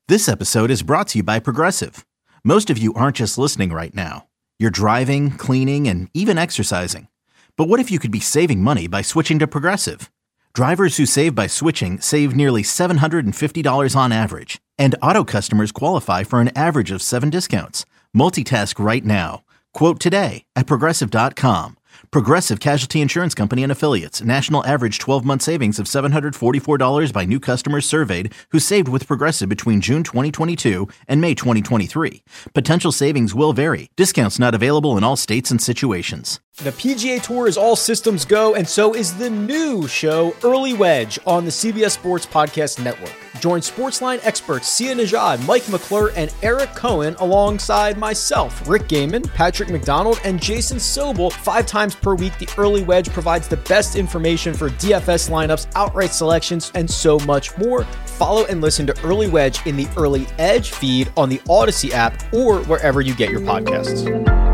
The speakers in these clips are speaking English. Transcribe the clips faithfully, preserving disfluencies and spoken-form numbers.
This episode is brought to you by Progressive. Most of you aren't just listening right now. You're driving, cleaning, and even exercising. But what if you could be saving money by switching to Progressive? Drivers who save by switching save nearly seven hundred fifty dollars on average. And auto customers qualify for an average of seven discounts. Multitask right now. Quote today at Progressive dot com. Progressive Casualty Insurance Company and Affiliates. National average twelve-month savings of seven hundred forty-four dollars by new customers surveyed who saved with Progressive between June twenty twenty-two and May twenty twenty-three. Potential savings will vary. Discounts not available in all states and situations. The P G A Tour is all systems go, and so is the new show, Early Wedge, on the C B S Sports Podcast Network. Join Sportsline experts Sia Nejad, Mike McClure, and Eric Cohen alongside myself, Rick Gaiman, Patrick McDonald, and Jason Sobel. Five times per week, the Early Wedge provides the best information for D F S lineups, outright selections, and so much more. Follow and listen to Early Wedge in the Early Edge feed on the Odyssey app or wherever you get your podcasts.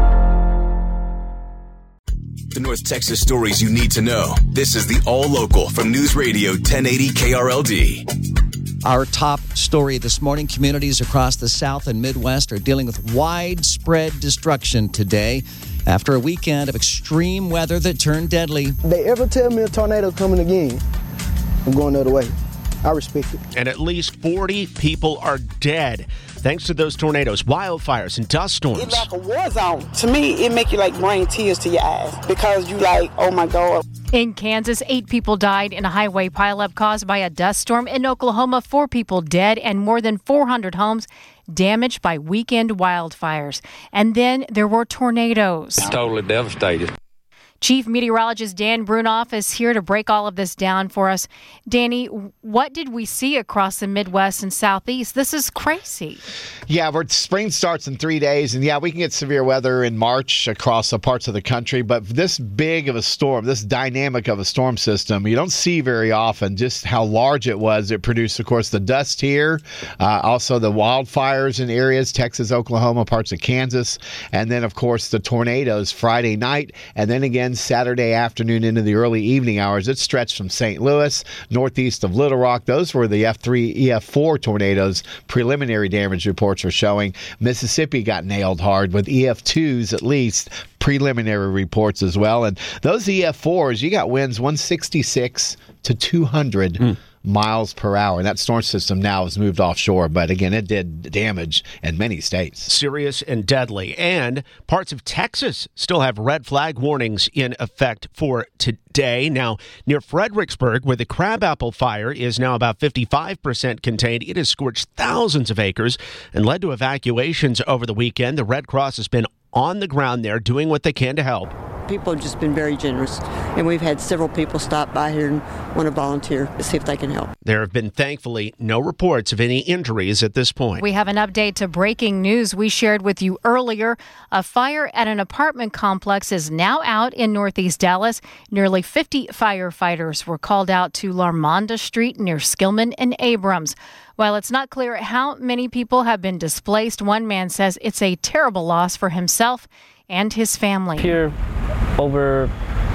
The North Texas stories you need to know. This is the All Local from News Radio ten eighty K R L D. Our top story this morning, communities across the South and Midwest are dealing with widespread destruction today after a weekend of extreme weather that turned deadly. If they ever tell me a tornado's coming again, I'm going the other way. I respect it. And at least forty people are dead thanks to those tornadoes, wildfires, and dust storms. It's like a war zone. To me, it make you like bring tears to your eyes because you like, oh my God. In Kansas, eight people died in a highway pileup caused by a dust storm. In Oklahoma, four people dead and more than four hundred homes damaged by weekend wildfires. And then there were tornadoes. Totally devastated. Chief Meteorologist Dan Brunoff is here to break all of this down for us. Danny, what did we see across the Midwest and Southeast? This is crazy. Yeah, we're, spring starts in three days, and yeah, we can get severe weather in March across the parts of the country, but this big of a storm, this dynamic of a storm system, you don't see very often just how large it was. It produced, of course, the dust here, uh, also the wildfires in areas, Texas, Oklahoma, parts of Kansas, and then, of course, the tornadoes Friday night, and then again Saturday afternoon into the early evening hours. It stretched from Saint Louis, northeast of Little Rock. Those were the F three, E F four tornadoes. Preliminary damage reports are showing. Mississippi got nailed hard with E F twos at least. Preliminary reports as well. And those E F fours, you got winds one sixty-six to two hundred mm. miles per hour. And that storm system now has moved offshore. But again, it did damage in many states. Serious and deadly. And parts of Texas still have red flag warnings in effect for today. Now, near Fredericksburg, where the crabapple fire is now about fifty-five percent contained, it has scorched thousands of acres and led to evacuations over the weekend. The Red Cross has been on the ground there doing what they can to help. People have just been very generous, and we've had several people stop by here and want to volunteer to see if they can help. There have been, thankfully, no reports of any injuries at this point. We have an update to breaking news we shared with you earlier. A fire at an apartment complex is now out in northeast Dallas. Nearly fifty firefighters were called out to Larmonda Street near Skillman and Abrams. While it's not clear how many people have been displaced, one man says it's a terrible loss for himself and his family. Here over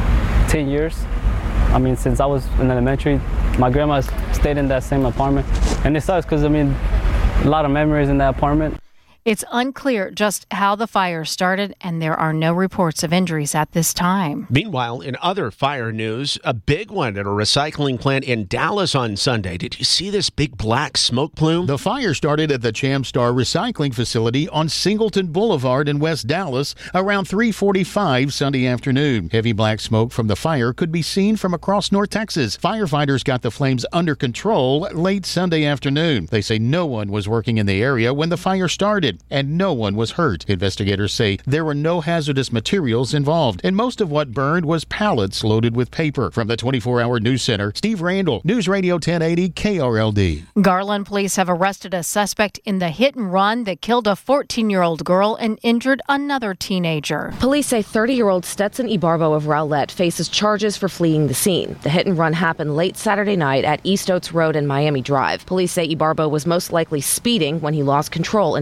ten years. I mean, since I was in elementary, my grandma stayed in that same apartment. And it sucks because, I mean, a lot of memories in that apartment. It's unclear just how the fire started, and there are no reports of injuries at this time. Meanwhile, in other fire news, a big one at a recycling plant in Dallas on Sunday. Did you see this big black smoke plume? The fire started at the Chamstar Recycling Facility on Singleton Boulevard in West Dallas around three forty-five Sunday afternoon. Heavy black smoke from the fire could be seen from across North Texas. Firefighters got the flames under control late Sunday afternoon. They say no one was working in the area when the fire started, and no one was hurt. Investigators say there were no hazardous materials involved, and most of what burned was pallets loaded with paper. From the twenty-four hour News Center, Steve Randall, News Radio ten eighty K R L D. Garland police have arrested a suspect in the hit and run that killed a fourteen-year-old girl and injured another teenager. Police say thirty-year-old Stetson Ibarbo of Rowlett faces charges for fleeing the scene. The hit and run happened late Saturday night at East Oats Road and Miami Drive. Police say Ibarbo was most likely speeding when he lost control and hit the teenager.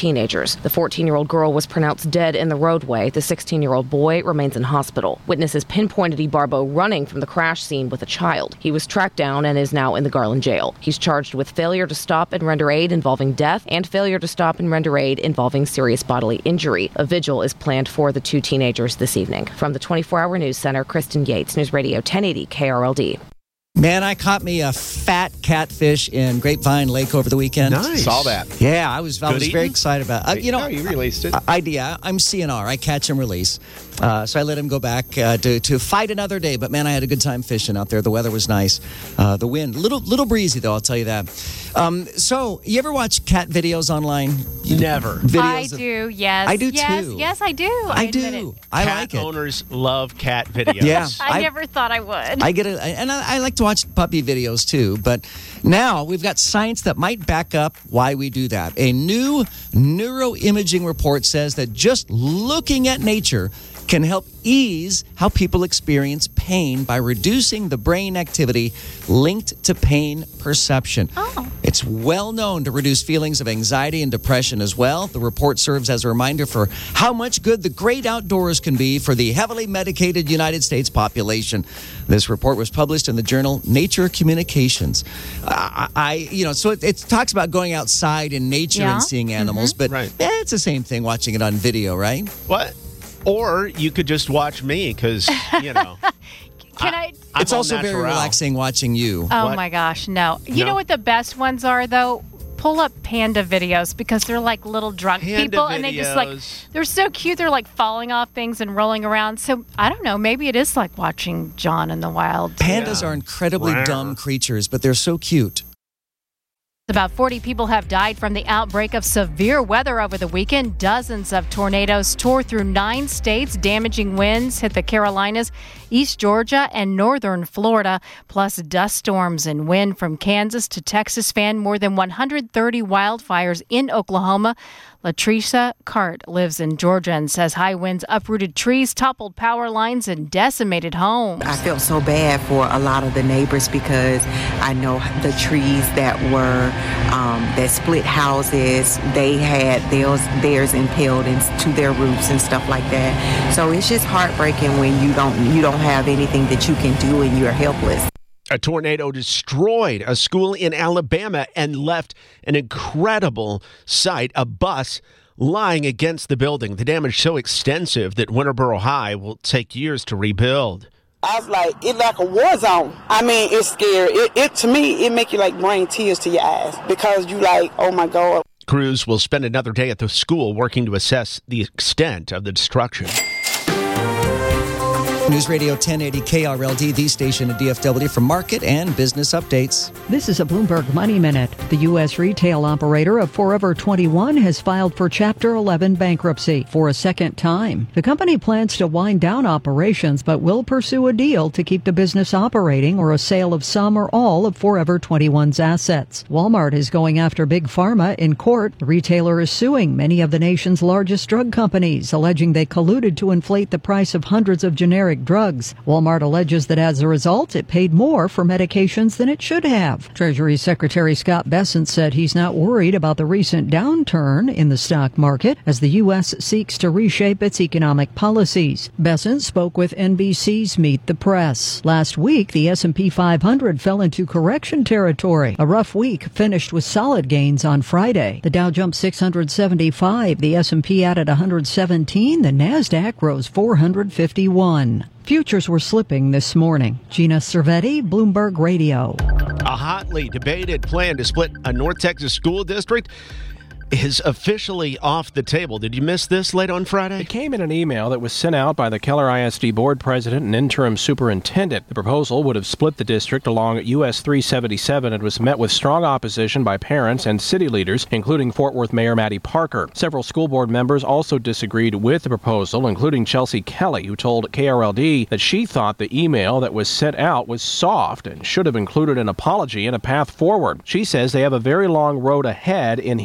teenagers. The fourteen-year-old girl was pronounced dead in the roadway. The sixteen-year-old boy remains in hospital. Witnesses pinpointed Ibarbo running from the crash scene with a child. He was tracked down and is now in the Garland jail. He's charged with failure to stop and render aid involving death and failure to stop and render aid involving serious bodily injury. A vigil is planned for the two teenagers this evening. From the twenty-four hour News Center, Kristen Yates, News Radio ten eighty K R L D. Man, I caught me a fat catfish in Grapevine Lake over the weekend. Nice. Saw that. Yeah, I was I Good was very eating? excited about it. Uh, you know, No, you released it. I, I, yeah, I'm C N R. I catch and release. Uh, so I let him go back uh, to, to fight another day. But, man, I had a good time fishing out there. The weather was nice. Uh, the wind, little little breezy, though, I'll tell you that. Um, so, you ever watch cat videos online? Never. Videos I of- do, yes. I do, yes, too. Yes, I do. I admit do. it. I cat like it. owners love cat videos. Yeah. I, I- never thought I would. I get it, and I, I like to watch puppy videos too. But now we've got science that might back up why we do that. A new neuroimaging report says that just looking at nature can help ease how people experience pain by reducing the brain activity linked to pain perception. Oh. It's well known to reduce feelings of anxiety and depression as well. The report serves as a reminder for how much good the great outdoors can be for the heavily medicated United States population. This report was published in the journal Nature Communications. Uh, I, you know, so it, it talks about going outside in nature Yeah. and seeing animals, but Right. eh, it's the same thing watching it on video, right? What? Or you could just watch me because, you know. Can I? I'm It's all also very natural. relaxing watching you. Oh, What? my gosh, no. You No? know what the best ones are, though? Pull up panda videos because they're like little drunk Panda people and they just like, videos. they're so cute. They're like falling off things and rolling around. So I don't know. Maybe it is like watching John in the Wild. Pandas are incredibly Wow. dumb creatures, but they're so cute. About forty people have died from the outbreak of severe weather over the weekend. Dozens of tornadoes tore through nine states. Damaging winds hit the Carolinas, East Georgia, and northern Florida. Plus, dust storms and wind from Kansas to Texas fanned more than one hundred thirty wildfires in Oklahoma. Latricia Cart lives in Georgia and says high winds uprooted trees, toppled power lines, and decimated homes. I felt so bad for a lot of the neighbors because I know the trees that were um, that split houses, they had theirs, theirs impaled into their roofs and stuff like that. So it's just heartbreaking when you don't you don't have anything that you can do and you're helpless. A tornado destroyed a school in Alabama and left an incredible sight, a bus lying against the building. The damage so extensive that Winterboro High will take years to rebuild. I was like, it's like a war zone. I mean, it's scary. It, it to me, it make you like bring tears to your eyes because you like, oh my God. Crews will spend another day at the school working to assess the extent of the destruction. News Radio ten eighty K R L D, the station at D F W for market and business updates. This is a Bloomberg Money Minute. The U S retail operator of Forever twenty-one has filed for Chapter eleven bankruptcy for a second time. The company plans to wind down operations but will pursue a deal to keep the business operating or a sale of some or all of Forever twenty-one's assets. Walmart is going after Big Pharma in court. The retailer is suing many of the nation's largest drug companies, alleging they colluded to inflate the price of hundreds of generic drugs. Walmart alleges that as a result, it paid more for medications than it should have. Treasury Secretary Scott Bessent said he's not worried about the recent downturn in the stock market as the U S seeks to reshape its economic policies. Bessent spoke with N B C's Meet the Press. Last week, the S and P five hundred fell into correction territory. A rough week finished with solid gains on Friday. The Dow jumped six hundred seventy-five, the S and P added one hundred seventeen, the Nasdaq rose four hundred fifty-one. Futures were slipping this morning. Gina Cervetti, Bloomberg Radio. A hotly debated plan to split a North Texas school district is officially off the table. Did you miss this late on Friday? It came in an email that was sent out by the Keller I S D board president and interim superintendent. The proposal would have split the district along U S three seventy-seven and was met with strong opposition by parents and city leaders, including Fort Worth Mayor Matty Parker. Several school board members also disagreed with the proposal, including Chelsea Kelly, who told K R L D that she thought the email that was sent out was soft and should have included an apology and a path forward. She says they have a very long road ahead in healing the wound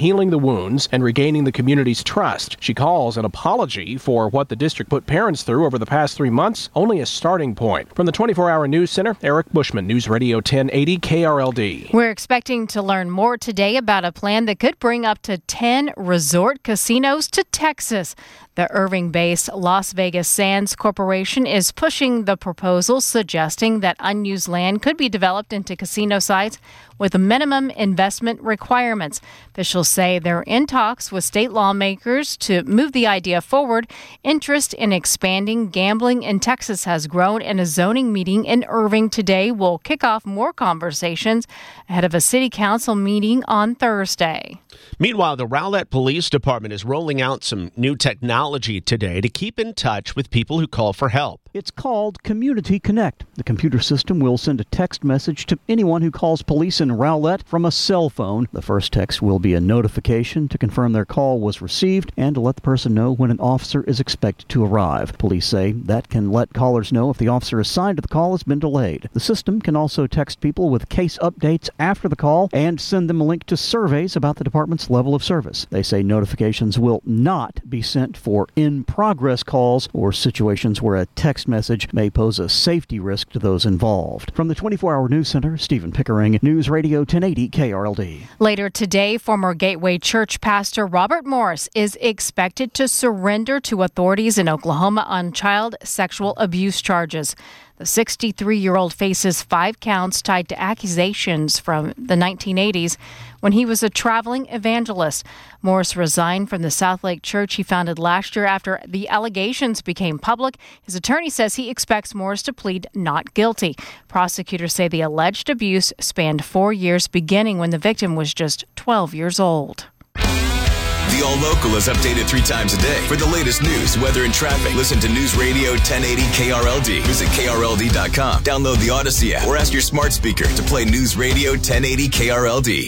wounds and regaining the community's trust. She calls an apology for what the district put parents through over the past three months only a starting point. From the twenty-four hour News Center, Eric Bushman, News Radio ten eighty K R L D. We're expecting to learn more today about a plan that could bring up to ten resort casinos to Texas. The Irving-based Las Vegas Sands Corporation is pushing the proposal, suggesting that unused land could be developed into casino sites with minimum investment requirements. Officials say they're in talks with state lawmakers to move the idea forward. Interest in expanding gambling in Texas has grown, and a zoning meeting in Irving today will kick off more conversations ahead of a city council meeting on Thursday. Meanwhile, the Rowlett Police Department is rolling out some new technology today to keep in touch with people who call for help. It's called Community Connect. The computer system will send a text message to anyone who calls police in Rowlett from a cell phone. The first text will be a notification to confirm their call was received and to let the person know when an officer is expected to arrive. Police say that can let callers know if the officer assigned to the call has been delayed. The system can also text people with case updates after the call and send them a link to surveys about the department's level of service. They say notifications will not be sent for in-progress calls or situations where a text message may pose a safety risk to those involved. From the twenty-four hour News Center, Stephen Pickering, News Radio ten eighty K R L D. Later today, former Gateway Church pastor Robert Morris is expected to surrender to authorities in Oklahoma on child sexual abuse charges. The sixty-three-year-old faces five counts tied to accusations from the nineteen eighties when he was a traveling evangelist. Morris resigned from the South Lake Church he founded last year after the allegations became public. His attorney says he expects Morris to plead not guilty. Prosecutors say the alleged abuse spanned four years, beginning when the victim was just twelve years old. The All Local is updated three times a day. For the latest news, weather, and traffic, listen to News Radio ten eighty K R L D. Visit K R L D dot com. Download the Odyssey app or ask your smart speaker to play News Radio ten eighty K R L D.